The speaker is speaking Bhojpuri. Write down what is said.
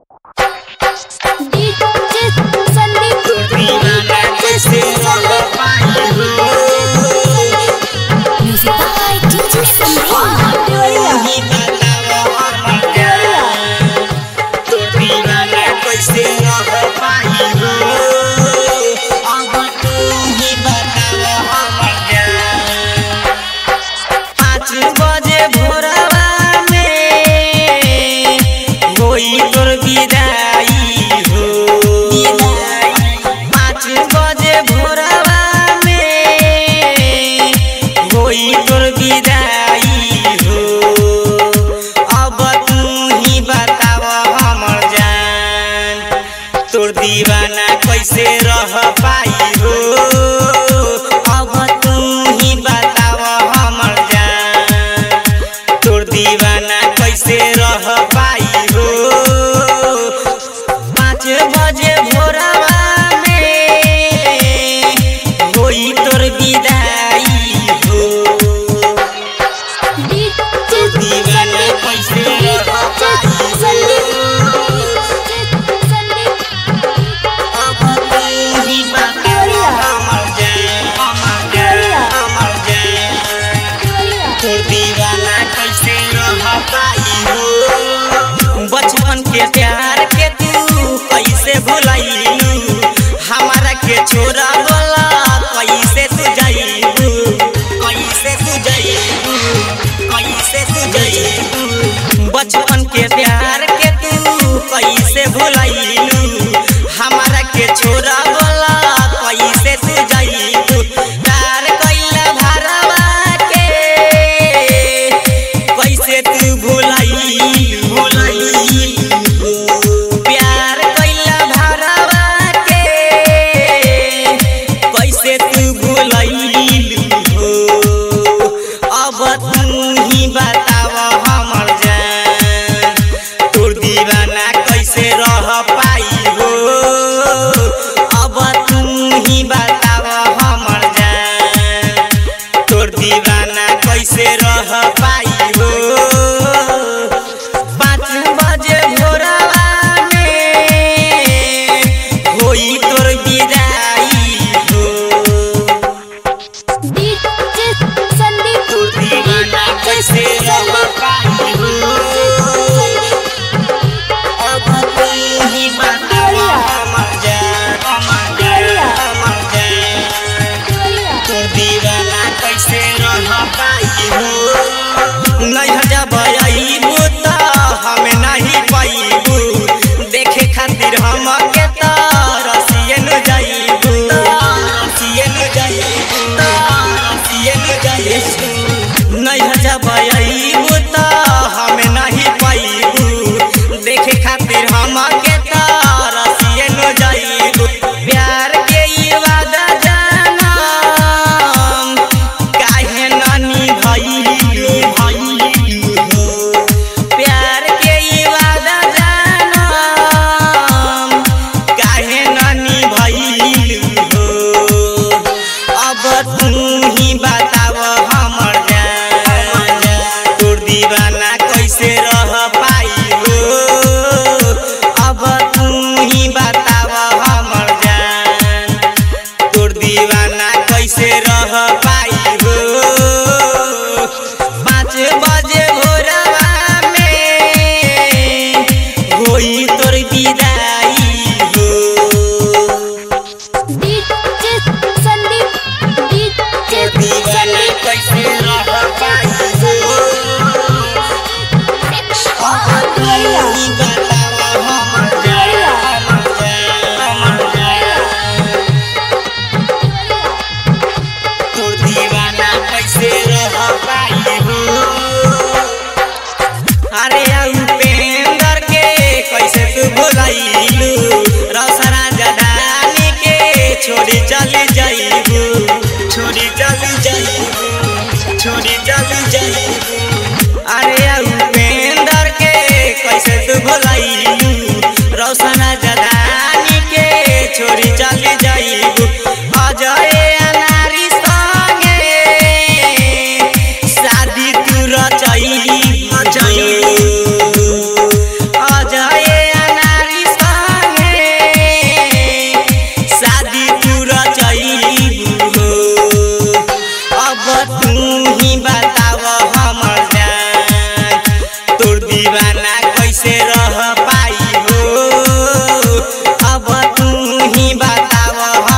तोर दीवाना कैसे रह पाई हो, अब तू ही बताव हमर जान। तोर दीवाना कैसे रह पाई हो, 5 बजे भोरवा में होई तोर विदाई हो। तोर दीवाना कैसे रह पाई हो, बचपन के प्यार के तू कैसे भुलाइलू, हमारा के छोरा बोला कैसे तू जाइलू, कैसे तू जाइलू, कैसे तू जाइलू। बचपन के प्यार के तू कैसे भुलाइलू, हमारा के छोरा बोला कैसे तू जाइलू। प्यार कैला भरवा के कैसे तू भुलाइलू, प्यार कैला भरवा के कैसे तू भुलाइलू हो। अब तू ही बताव हमर जान, तोर दीवाना कैसे रह पाई हो। अब तू ही बताव हमर जान, तोर दीवाना कैसे रह पाई हो। 5 बजे भोरवा में होई तोर विदाई हो। तोर दीवाना कैसे रह पाई हो, अब तू ही बताव हमर जान, हमर जान। तोर दीवाना कैसे रह पाई हो। नहीं जब आईबू त हमें नहीं पाईबू, देखे खातिर हम के तरसिए न जाइबू, तरसिए न जाइबू, तरसिए न जाइबू। नहीं जब आईबू त हमें नहीं पाईबू, देखे खातिर हम के तरसिए न जाइबू। प्यार के ई वादा जानम काहे न निभाइलू, प्यार के ई वादा जानम काहे न निभाइलू हो। अब तू ही बताव हमर जान, तोर दीवाना कैसे रह पाई हो। अब तू ही बताव हमर जान, तोर दीवाना कैसे रह पाई हो। 5 बजे भोरवा में होई तोर विदाई हो। तोर दीवाना कैसे रह पाई हो, अब तू ही बताव हमर जान, हमर जान। तोर दीवाना कैसे रह पाई हो। अरे उपेंद्र के कैसे तू भुलाइलू, रह